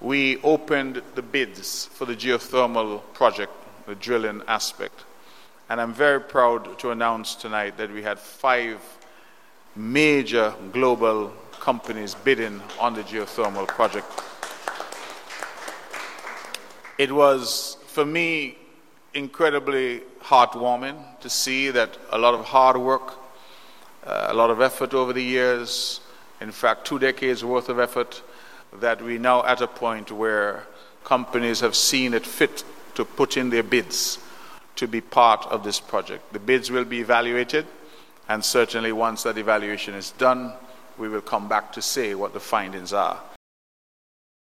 we opened the bids for the geothermal project, the drilling aspect. And I'm very proud to announce tonight that we had 5 major global companies bidding on the geothermal project. It was, for me, incredibly heartwarming to see that a lot of hard work, a lot of effort over the years, in fact 2 decades worth of effort, that we now at a point where companies have seen it fit to put in their bids to be part of this project. The bids will be evaluated, and certainly once that evaluation is done, we will come back to say what the findings are.